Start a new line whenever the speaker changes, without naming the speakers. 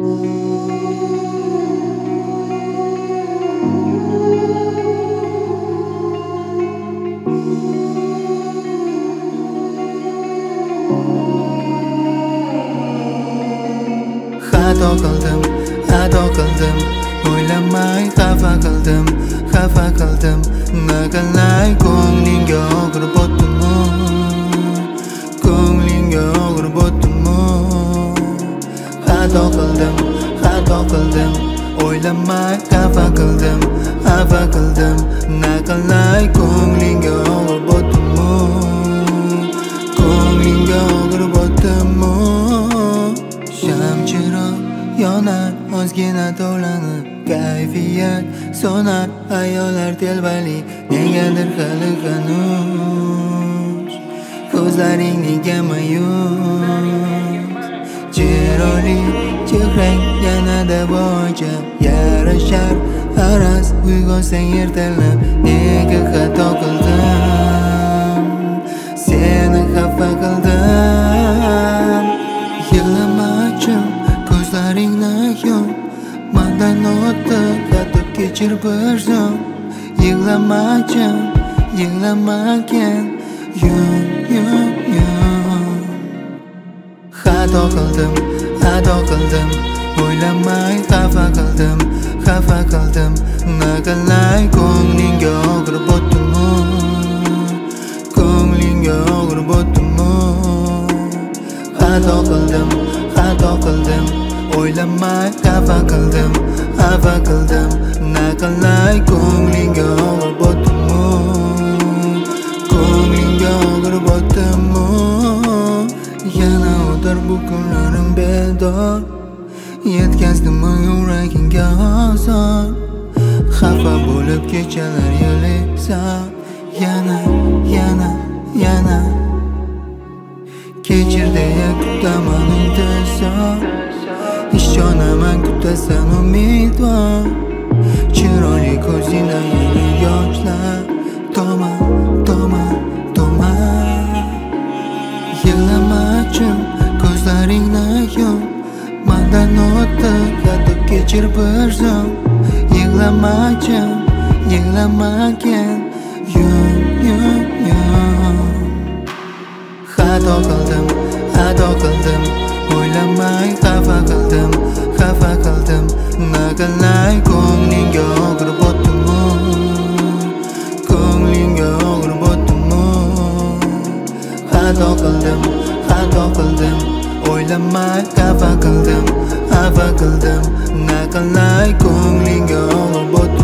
Ado qildim, o'ylamay xafa qildim. Naqalay ko'nglingga og'rib o'tdimmi? Xato qildim, o'ylamay xafa qildim. Naqalay ko'nglingga og'rib o'tdimmi? Shamchiroq yonar, ozgina tovlanib, kayfiyat so'nar, ayollar telbali, negadir hali hanuz ko'zlaring nega mayus? Chiroyli chehrang yanada boycha yarashar, araz uyg'onsang ertalab, nega xato qildim, seni xafa qildim. Yig'lamachim, ko'zlaringni yum, mendan o'tdi, qatib kechir bir zum. Yig'lamachim, yig'lamagan, yum. Xato qildim, o'ylamay xafa qildim. Naqalay ko'nglingga og'rib o'tdimmi? Xato qildim, o'ylamay xafa qildim. Naqalay ko'nglingga og'rib o'tdimmi? Yana o'tar bu kunlarim bedor, yetkazdimmi yuragingga ozor? Xafa bo'lib kechalar yig'laysan, yana kechir deya kutaman intizor, ishonaman kutasan umidvor. Chiroyli ko'zingda yana yoshlar, toma. Yig'lamachim, ko'zlaringni yum, mendan o'tdi, qatib kechir bir zum. Yig'lamachim, yig'lamagan, yum. Xato qildim, o'ylamay xafa qildim. Naqalay ko'nglingga og'rib o'tdimmi? Xato qildim, o'ylamay xafa qildim. Naqalay ko'nglingga og'rib o'tdimmi?